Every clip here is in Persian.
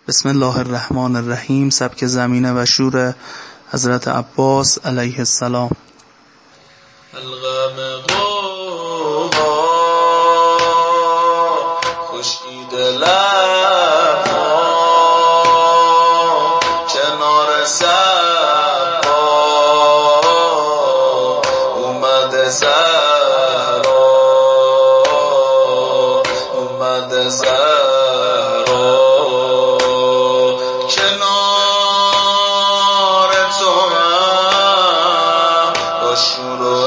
بسم الله الرحمن الرحیم. سبک زمینه و شور حضرت عباس علیه السلام. خشکید لبها کنار صفا اومده زهرا اومده زهرا کنار تو هم با شور و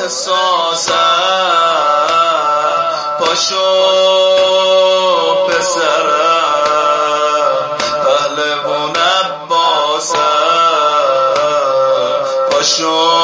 احساسم پاشو پسرم پهلوان عباسم پاشو